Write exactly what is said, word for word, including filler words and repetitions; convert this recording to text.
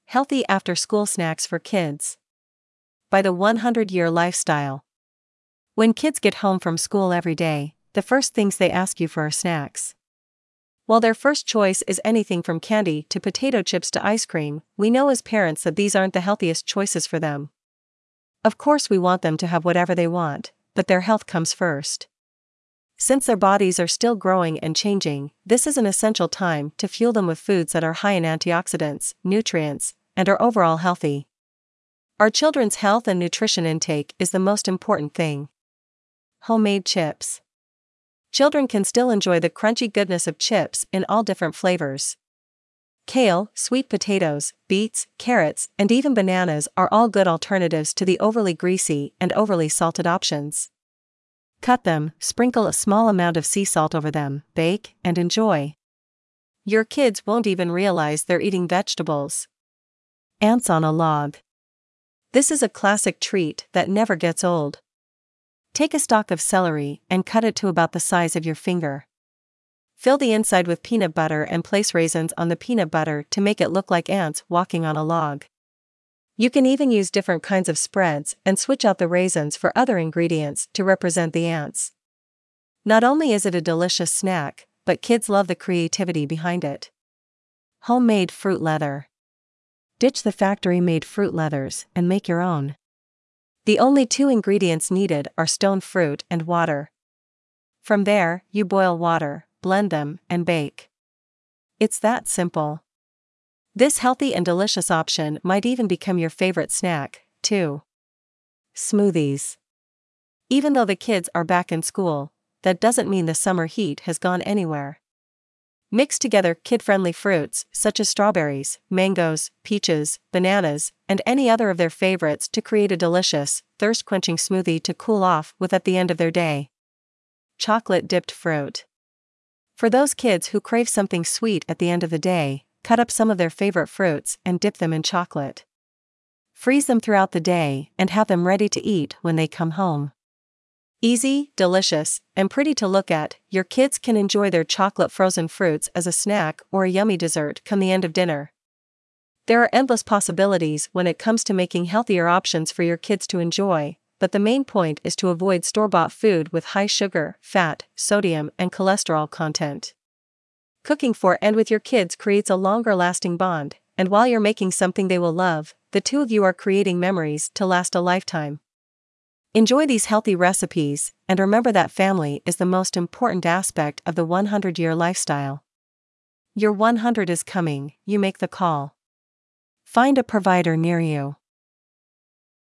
Healthy after-school snacks for kids. By the one hundred year Lifestyle. When kids get home from school every day, the first things they ask you for are snacks. While their first choice is anything from candy to potato chips to ice cream, we know as parents that these aren't the healthiest choices for them. Of course we want them to have whatever they want, but their health comes first. Since their bodies are still growing and changing, this is an essential time to fuel them with foods that are high in antioxidants, nutrients, and are overall healthy. Our children's health and nutrition intake is the most important thing. Homemade chips. Children can still enjoy the crunchy goodness of chips in all different flavors. Kale, sweet potatoes, beets, carrots, and even bananas are all good alternatives to the overly greasy and overly salted options. Cut them, sprinkle a small amount of sea salt over them, bake, and enjoy. Your kids won't even realize they're eating vegetables. Ants on a log. This is a classic treat that never gets old. Take a stalk of celery and cut it to about the size of your finger. Fill the inside with peanut butter and place raisins on the peanut butter to make it look like ants walking on a log. You can even use different kinds of spreads and switch out the raisins for other ingredients to represent the ants. Not only is it a delicious snack, but kids love the creativity behind it. Homemade fruit leather. Ditch the factory-made fruit leathers and make your own. The only two ingredients needed are stone fruit and water. From there, you boil water, blend them, and bake. It's that simple. This healthy and delicious option might even become your favorite snack, too. Smoothies. Even though the kids are back in school, that doesn't mean the summer heat has gone anywhere. Mix together kid-friendly fruits such as strawberries, mangoes, peaches, bananas, and any other of their favorites to create a delicious, thirst-quenching smoothie to cool off with at the end of their day. Chocolate-dipped fruit. For those kids who crave something sweet at the end of the day, cut up some of their favorite fruits and dip them in chocolate. Freeze them throughout the day and have them ready to eat when they come home. Easy, delicious, and pretty to look at, your kids can enjoy their chocolate frozen fruits as a snack or a yummy dessert come the end of dinner. There are endless possibilities when it comes to making healthier options for your kids to enjoy, but the main point is to avoid store-bought food with high sugar, fat, sodium, and cholesterol content. Cooking for and with your kids creates a longer-lasting bond, and while you're making something they will love, the two of you are creating memories to last a lifetime. Enjoy these healthy recipes, and remember that family is the most important aspect of the one hundred year lifestyle. Your one hundred is coming, you make the call. Find a provider near you.